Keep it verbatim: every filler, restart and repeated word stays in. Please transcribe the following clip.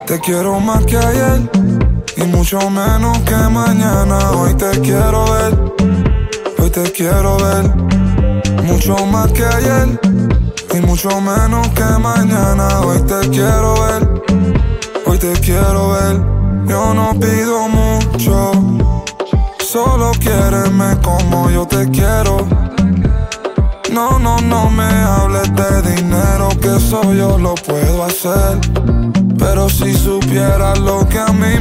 Te quiero más que ayer y mucho menos que mañana. Hoy te quiero ver, hoy te quiero ver. Mucho más que ayer y mucho menos que mañana. Hoy te quiero ver, hoy te quiero ver. Yo no pido mucho, solo quiéreme como yo te quiero. No, no, no me hables de dinero, que eso yo lo puedo hacer. Pero si supieras lo que a mí